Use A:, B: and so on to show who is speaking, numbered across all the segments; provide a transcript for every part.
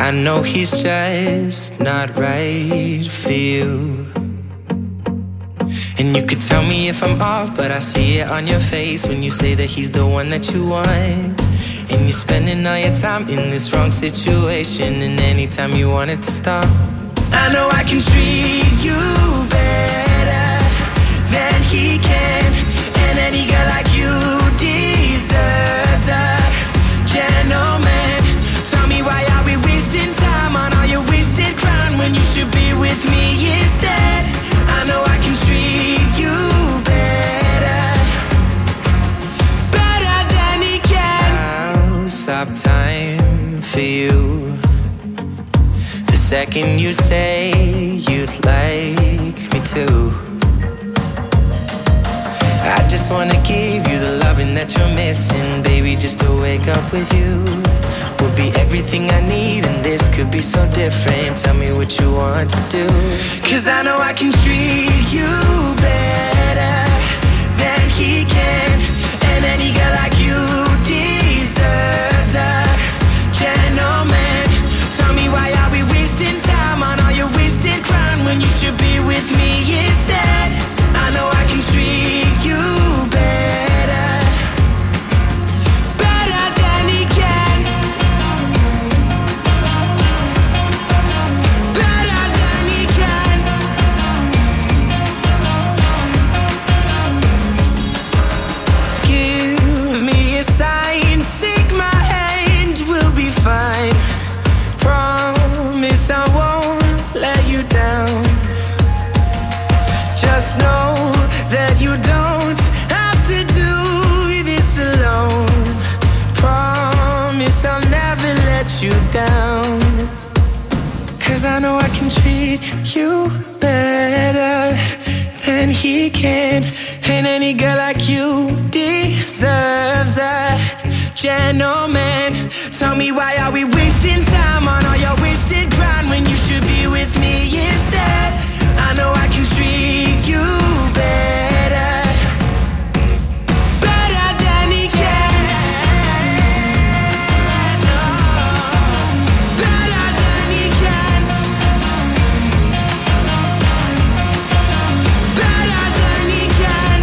A: I know he's just not right for you. And you could tell me if I'm off, but I see it on your face when you say that he's the one that you want. And you're spending all your time in this wrong situation, and anytime you want it to stop. I know I can treat you better than he can, and any girl like you deserves a gentleman. Tell me, why are we wasting time on all your wasted crown when you should be with me instead? I know I can treat you better, better than he can. I'll stop time for you the second you say you'd like me to. I just wanna give you the loving that you're missing, baby. Just to wake up with you would be everything I need, and this could be so different. Tell me what you want to do, 'cause I know I can treat you better than he can, and any girl like you deserves a gentleman. Tell me, why are we wasting time on all your wasted crown when you should be with me instead? I know I can treat you better, better than he can, better than he can. Give me a sign, take my hand, we'll be fine. Promise I won't let you down. Just know that you don't have to do this alone. Promise I'll never let you down, 'cause I know I can treat you better than he can, and any girl like you deserves a gentleman. Tell me, why are we wasting time on all your wasted grind when you should be with me instead? I know I can treat you better, better than he can, better than he can, better than he can.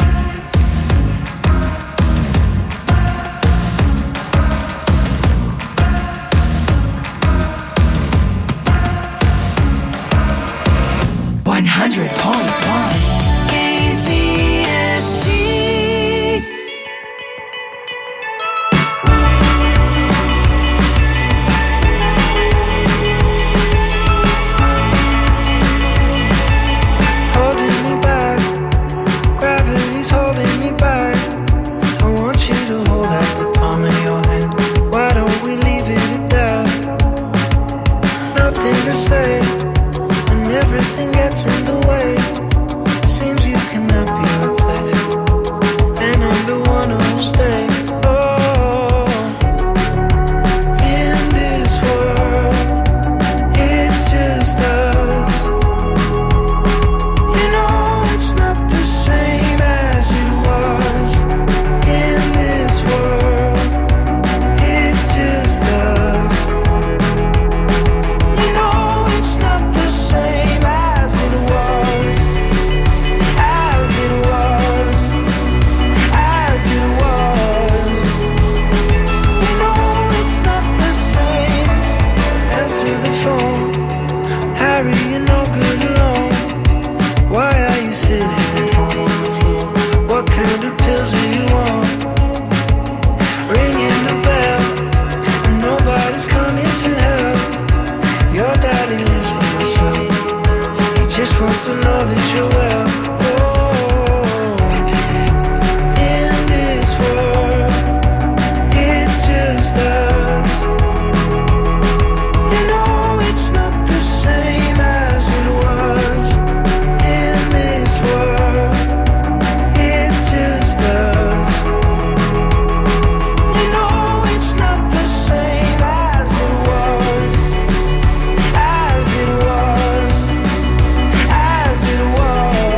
A: KZST.
B: Holding me back, gravity's holding me back. I want you to hold out the palm of your hand. Why don't we leave it at that? Nothing to say, and everything gets in the way. Seems you cannot be replaced, and I'm the one who'll stay. Oh, in this world, it's just us. You know it's not the same as it was. In this world, it's just us. You know it's not the same as it was. As it was. As it was. You know it's not the same. Answer the phone. Harry, you're no good alone. Why are you sitting at home on the floor? What kind of pills do you want? Ringing the bell, and nobody's coming to help. Your daddy lives by himself. He just wants to know that you're well. Oh, in this world, it's just us. You know it's not the same as it was. In this world, it's just us. You know it's not the same as it was. As it was. As it was.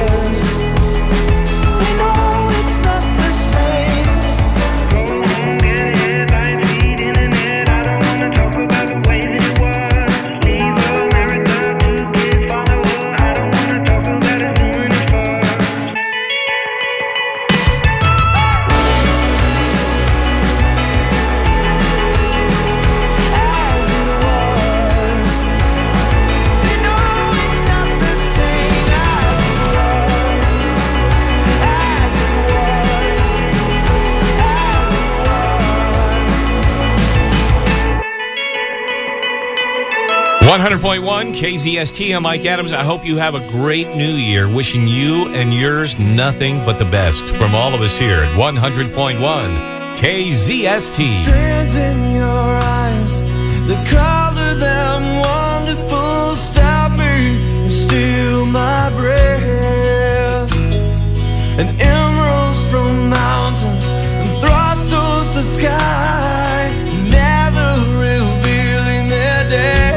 C: 100.1 KZST. I'm Mike Adams. I hope you have a great new year. Wishing you and yours nothing but the best from all of us here at 100.1 KZST.
B: Strands in your eyes, the color them wonderful, stop me and steal my breath. And emeralds from mountains and thrust towards the sky, never revealing their depth.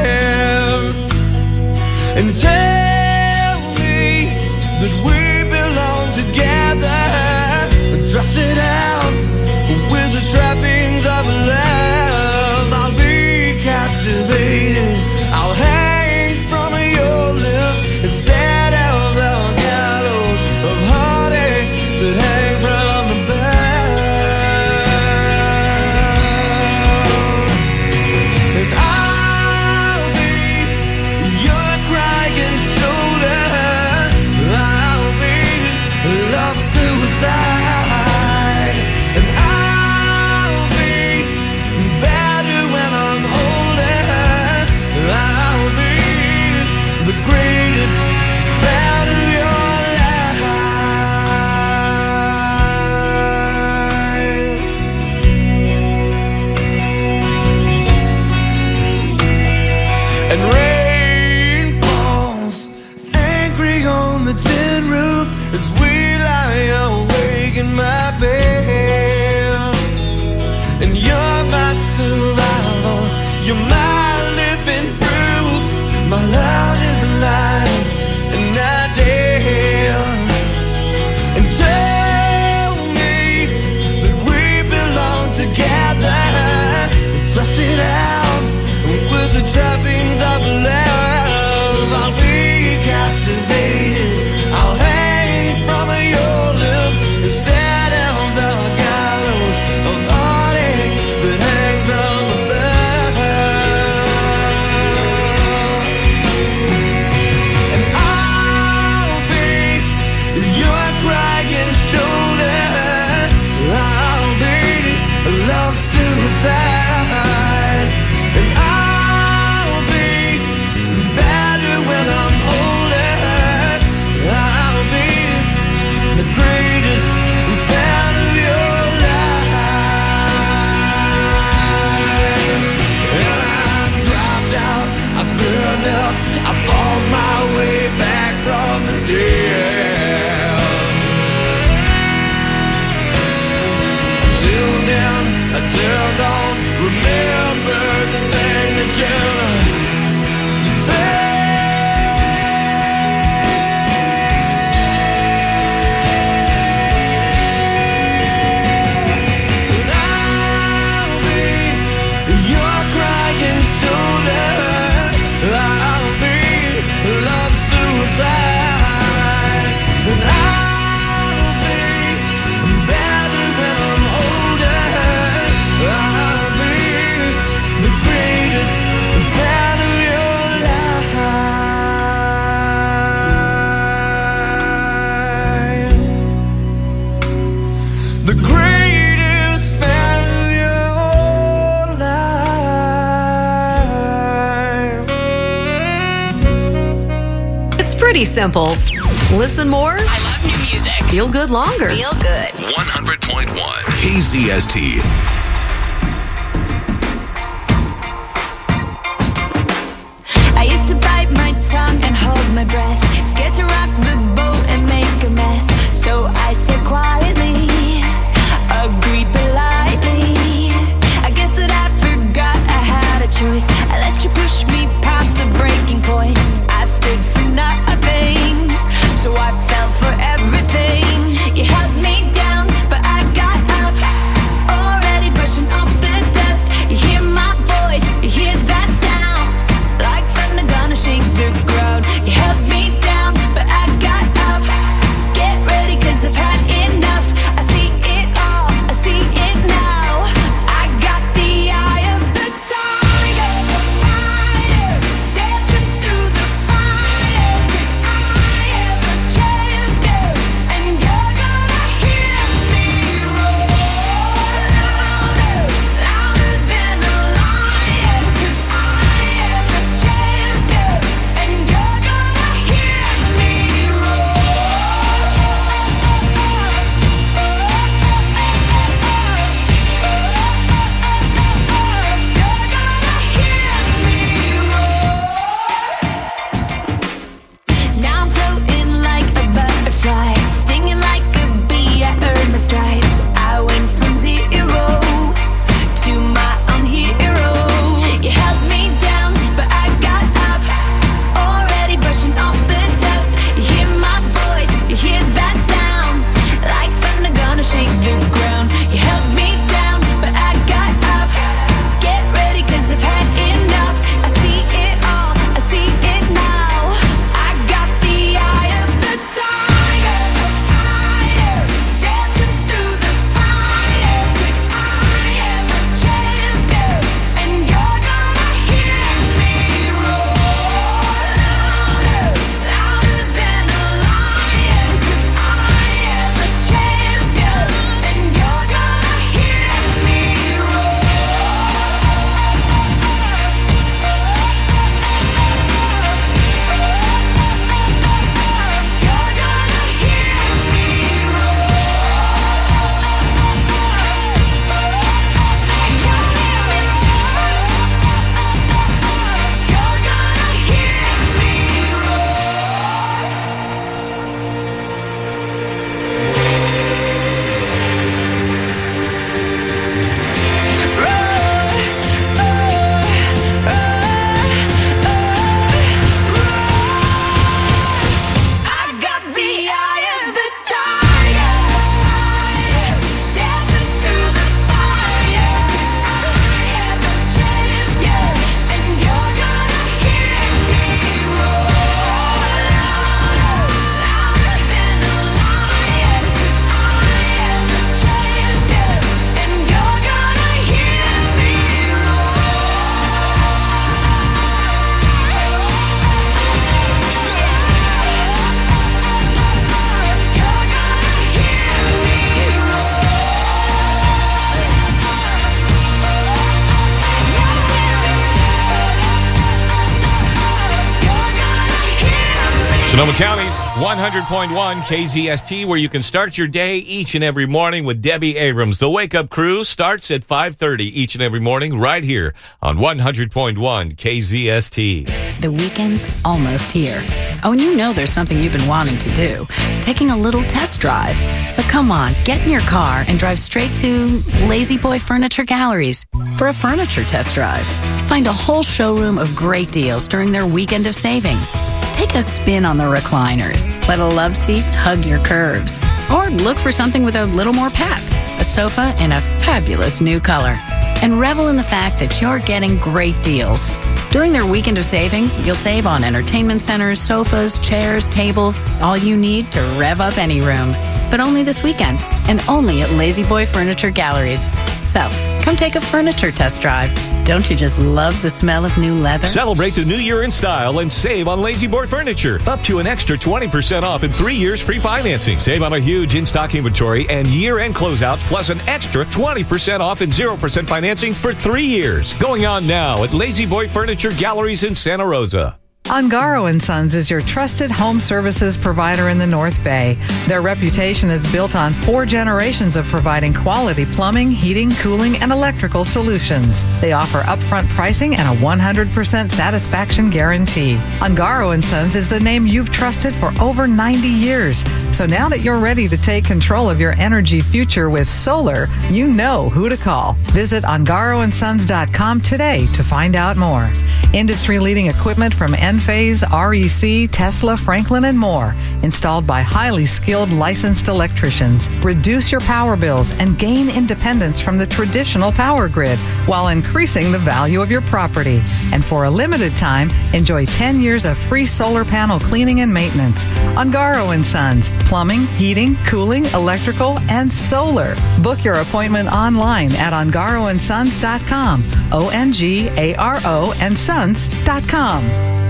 B: And tell me that we belong together, dress it out with the trappings of love. I'll be captivated, I'll hang from your lips instead of the gallows of heartache that hang from above. And I'll be your crying shoulder, I'll be love suicide. And I'll be better when I'm older, I'll be the greatest fan of your life. And rain falls angry on the tin roof as we lie awake in my bed. And you're my survival, you're my living proof. My love is alive and not dead. And tell me that we belong together, dress it out with the trappings of love. I'll be captivated, I'll hang from your lips instead of the gallows of heartache that hang from above. And I'll be your crying shoulder, I'll be love suicide. And I'll be better when I'm older, I'll be the greatest fan of your life. And I dropped out, I burned up, I fought my way back from the dead. Until then, I turned on, remember the thing that you said. And I'll be your crying shoulder, I'll be love suicide. And I'll be better when I'm older, I'll be the greatest fan of your life. The greatest fan of your life.
D: It's pretty simple. Listen more,
E: I love new music.
D: feel good longer.
E: Feel good.
F: 100.1 KZST.
G: I used to bite my tongue and hold my breath, scared to rock the boat and make a mess. So I said quietly, agreed politely. I guess that I forgot I had a choice. I let you push me past the breaking point. I stood for nothing, so I fell for everything. You held me down, but I got up, already
C: Sonoma County's 100.1 KZST, where you can start your day each and every morning with Debbie Abrams. The Wake Up Crew starts at 5:30 each and every morning right here on 100.1 KZST.
E: The weekend's almost here. Oh, and you know there's something you've been wanting to do. Taking a little test drive. So come on, get in your car and drive straight to Lazy Boy Furniture Galleries for a furniture test drive. Find a whole showroom of great deals during their weekend of savings. Take a spin on the recliners. Let a love seat hug your curves. Or look for something with a little more pep. A sofa in a fabulous new color. And revel in the fact that you're getting great deals. During their weekend of savings, you'll save on entertainment centers, sofas, chairs, tables, all you need to rev up any room. But only this weekend, and only at Lazy Boy Furniture Galleries. So, come take a furniture test drive. Don't you just love the smell of new leather?
C: Celebrate the new year in style and save on Lazy Boy Furniture. Up to an extra 20% off and 3 years free financing. Save on a huge in-stock inventory and year-end closeouts, plus an extra 20% off and 0% financing for 3 years. Going on now at Lazy Boy Furniture Galleries in Santa Rosa.
H: Ungaro & Sons is your trusted home services provider in the North Bay. Their reputation is built on 4 generations of providing quality plumbing, heating, cooling, and electrical solutions. They offer upfront pricing and a 100% satisfaction guarantee. Ungaro & Sons is the name you've trusted for over 90 years. So now that you're ready to take control of your energy future with solar, you know who to call. Visit ungaroandsons.com today to find out more. Industry-leading equipment from Enphase, REC, Tesla, Franklin, and more. Installed by highly skilled licensed electricians. Reduce your power bills and gain independence from the traditional power grid while increasing the value of your property. And for a limited time, enjoy 10 years of free solar panel cleaning and maintenance. Ungaro & Sons. Plumbing, heating, cooling, electrical, and solar. Book your appointment online at ungaroandsons.com. ONGARO and sons.com.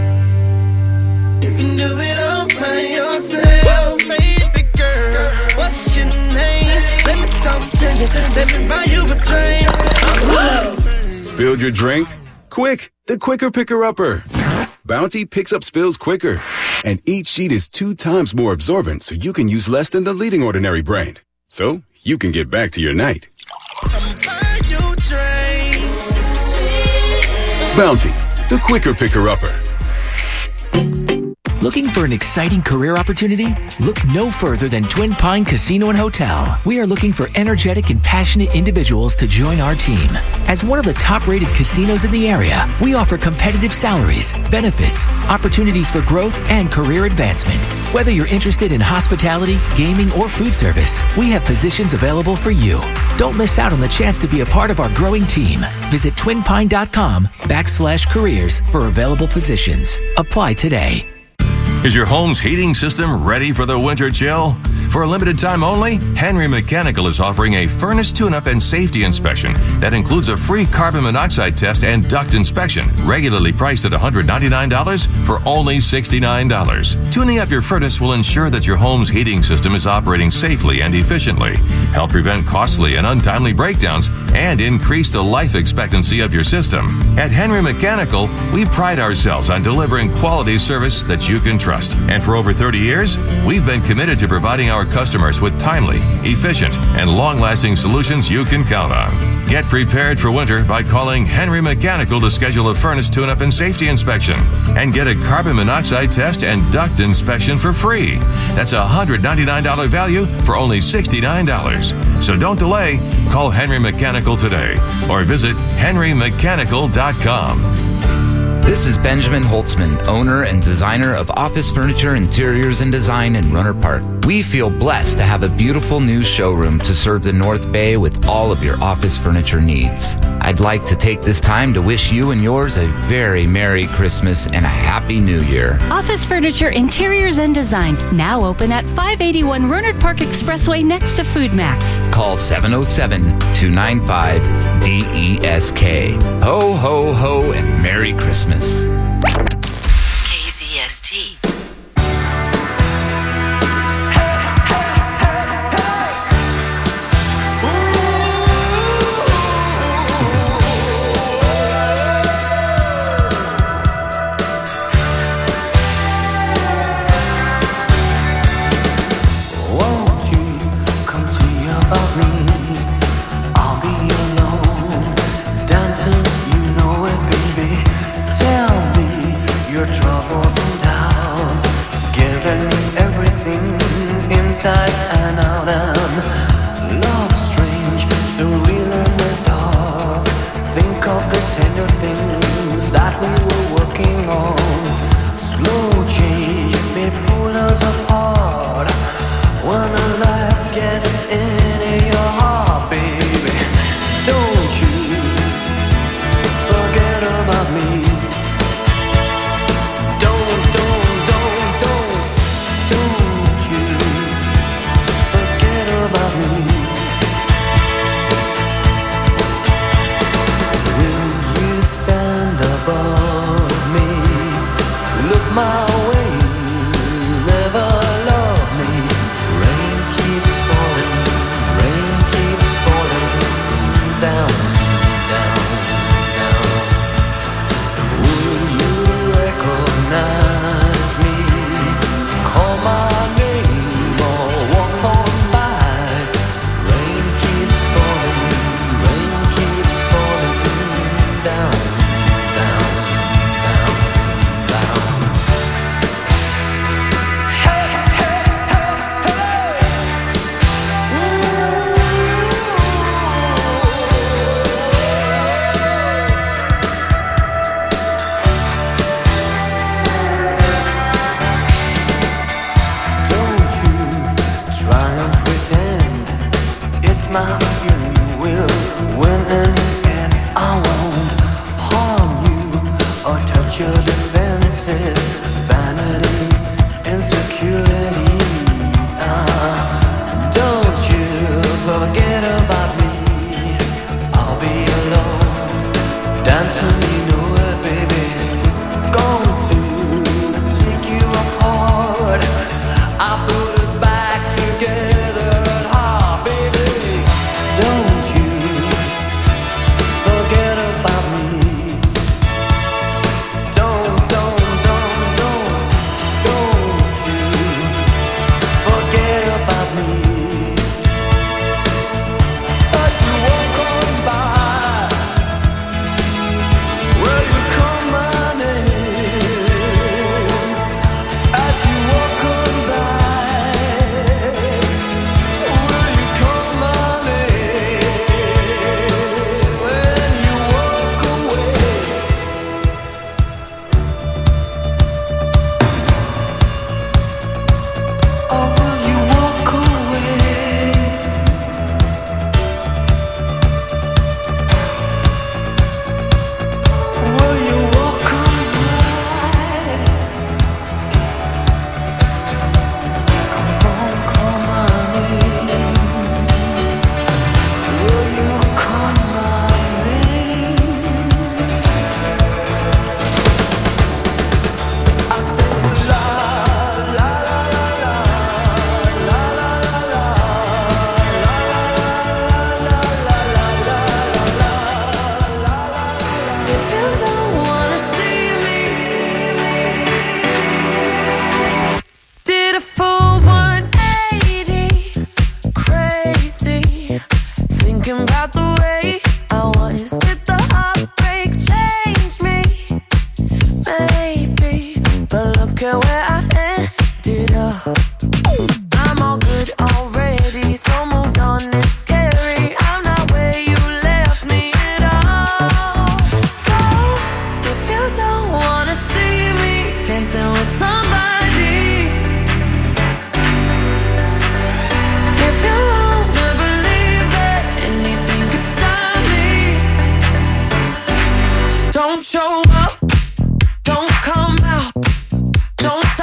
B: You can do it all by yourself, baby girl. What's your name? Let me talk to you. Let me buy you a drink.
I: Spilled your drink? Quick, the Quicker Picker-Upper. Bounty picks up spills quicker. And each sheet is 2 times more absorbent, so you can use less than the leading ordinary brand. So you can get back to your night. Bounty, the Quicker Picker-Upper.
J: Looking for an exciting career opportunity? Look no further than Twin Pine Casino and Hotel. We are looking for energetic and passionate individuals to join our team. As one of the top-rated casinos in the area, we offer competitive salaries, benefits, opportunities for growth, and career advancement. Whether you're interested in hospitality, gaming, or food service, we have positions available for you. Don't miss out on the chance to be a part of our growing team. Visit twinpine.com/careers for available positions. Apply today.
F: Is your home's heating system ready for the winter chill? For a limited time only, Henry Mechanical is offering a furnace tune-up and safety inspection that includes a free carbon monoxide test and duct inspection, regularly priced at $199 for only $69. Tuning up your furnace will ensure that your home's heating system is operating safely and efficiently, help prevent costly and untimely breakdowns, and increase the life expectancy of your system. At Henry Mechanical, we pride ourselves on delivering quality service that you can trust. And for over 30 years, we've been committed to providing our customers with timely, efficient, and long-lasting solutions you can count on. Get prepared for winter by calling Henry Mechanical to schedule a furnace tune-up and safety inspection and get a carbon monoxide test and duct inspection for free. That's a $199 value for only $69. So don't delay. Call Henry Mechanical today or visit henrymechanical.com.
K: This is Benjamin Holtzman, owner and designer of Office Furniture, Interiors, and Design in Runner Park. We feel blessed to have a beautiful new showroom to serve the North Bay with all of your office furniture needs. I'd like to take this time to wish you and yours a very Merry Christmas and a Happy New Year.
L: Office Furniture, Interiors, and Design, now open at 581 Rohnert Park Expressway next to Food Max.
K: Call 707-295-DESK. Ho, ho, ho, and Merry Christmas.
D: KZST.
B: troubles and doubts, giving me everything inside and out, and love strange, surreal in the dark. Think of the tender things that we were working on. Slow change may pull us apart when the life gets into your heart, baby. Don't you forget about me. Don't you forget about me. Will you stand above me? Look my way, never love me. Rain keeps falling down, down, down. Will you recognize me? Call my name or walk on by. Rain keeps falling down, down, down, down. Hey, hey, hey, hey. Don't you try and pretend it's my feeling. Will win in the end. I won't harm you or touch your defenses. Vanity, insecurity. Don't you forget about me. I'll be alone, dancing, you know it, baby. Going to take you apart. I put us back together at heart, baby. Don't you forget about me. Don't you forget about me. As you walk on by, will you call my name? As you walk on by, will you call my name? When you walk away, or will you walk away? Will you walk on by? Come on, call my name. Will you call my name? I say la la la la la la la If you don't wanna see me, did a full 180, crazy, thinking about the way I was. Did the heartbreak change me? Maybe, but look at where I ended up. I'm all good already, so moved on. It's scary. I'm not where you left me at all. So if you don't wanna see me dancing with somebody, if you wanna believe that anything could stop me, don't show up, don't come out, don't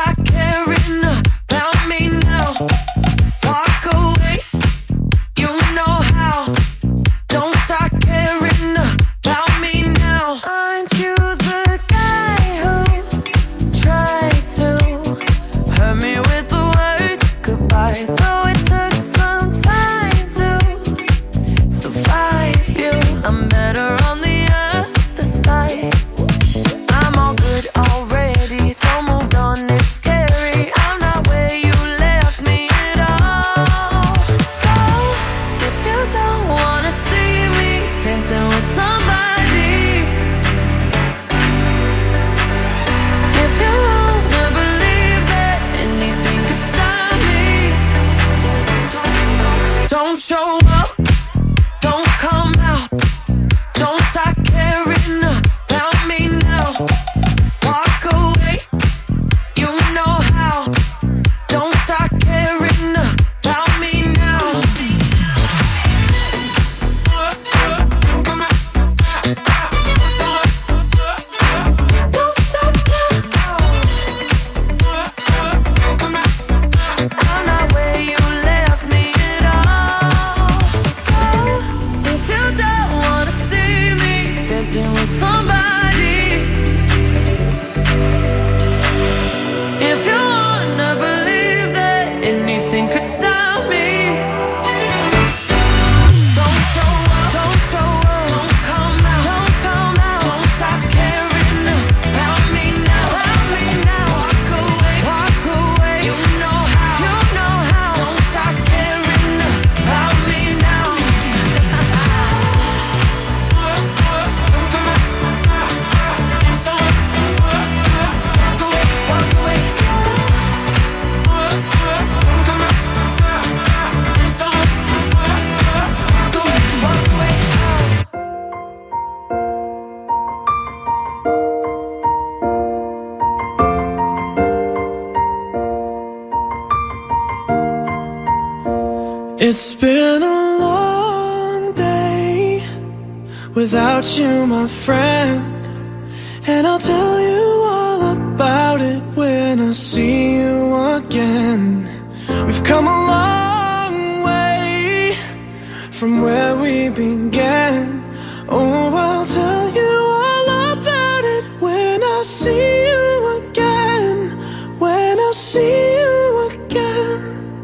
B: It's been a long day without you, my friend, and I'll tell you all about it when I see you again. We've come a long way from where we began. Oh, I'll tell you all about it when I see you again. When I see you again.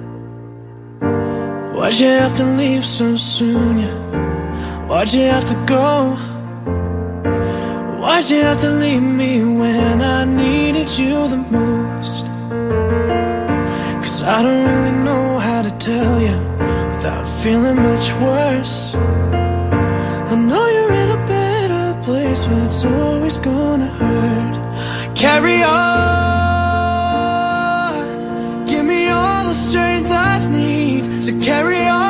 B: Why'd you have to leave so soon, yeah? Why'd you have to go? Why'd you have to leave me when I needed you the most? 'Cause I don't really know how to tell you without feeling much worse. I know you're in a better place, but it's always gonna hurt. Carry on. Give me all the strength I need to carry on.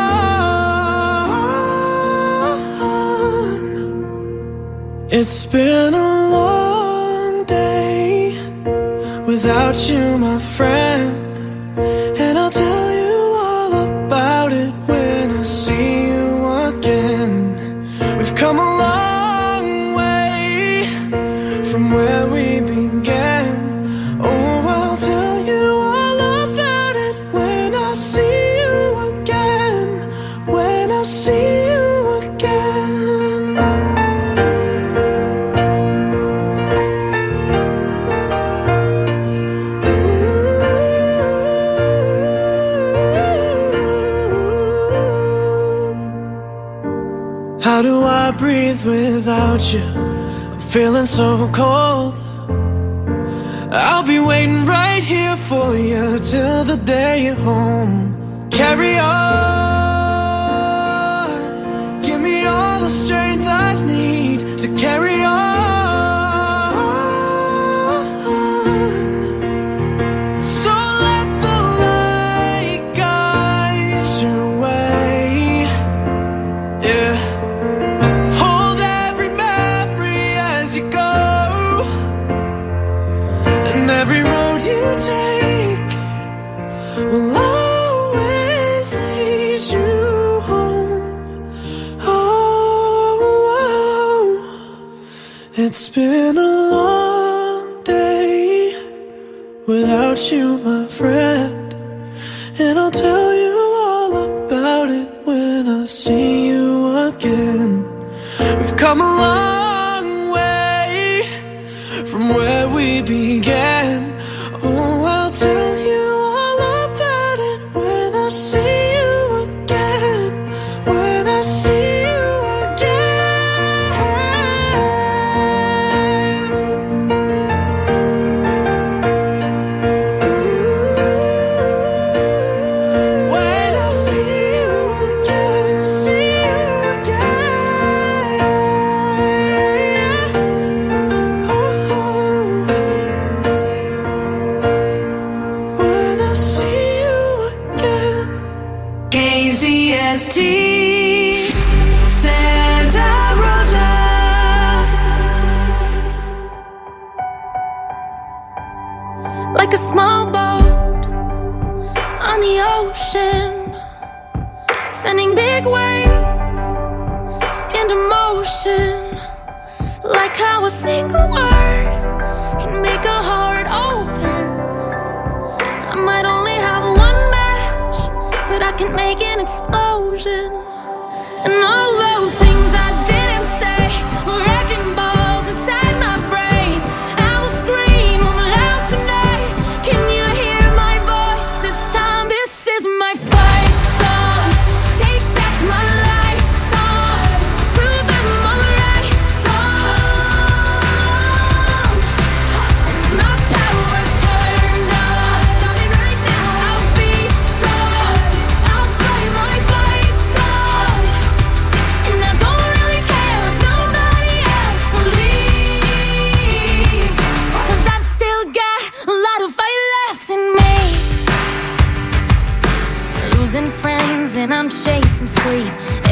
B: It's been a long day without you, my friend, and I'll tell you all about it when I see you again. We've come a long way from where we began. Oh, I'll tell you all about it when I see you again. When I see you again. How do I breathe without you? I'm feeling so cold. I'll be waiting right here for you till the day you're home. Carry on. Give me all the strength I need to carry on. So let the light guide your way. Yeah. Hold every memory as you go, and every road you take will always lead you home. Oh, it's been a long day without you, my friend, and I'll tell you all about it when I see you again. We've come a long way from where we began. Oh, I'll tell you all about it when I see you again. When I see you again. When I see you again, see you again. When I see you again.
G: KZST Santa Rosa. Like a small boat on the ocean, sending big waves into motion. Like how a single word can make a heart open. I might only have one match, but I can make an explosion. And all those things I didn't say were wrecking balls inside my brain. I will scream loud tonight. Can you hear my voice this time? This is my fight song. Take back my life song. Prove I'm alright song. My power's turned on. Starting right now. I'll be strong. I'll play my fight song. And I don't really care if nobody else believes, 'cause I've still got a lot of fight left in me. Losing friends and I'm chasing sleep.